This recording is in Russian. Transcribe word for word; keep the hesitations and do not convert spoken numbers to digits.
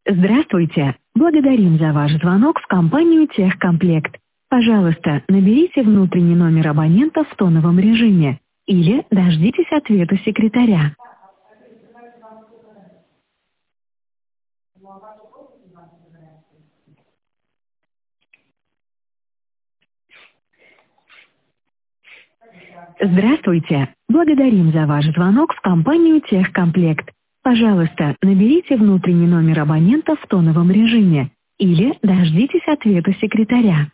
Здравствуйте! Благодарим за ваш звонок в компанию «Техкомплект». Пожалуйста, наберите внутренний номер абонента в тоновом режиме или дождитесь ответа секретаря. Здравствуйте! Благодарим за ваш звонок в компанию «Техкомплект». Пожалуйста, наберите внутренний номер абонента в тоновом режиме или дождитесь ответа секретаря.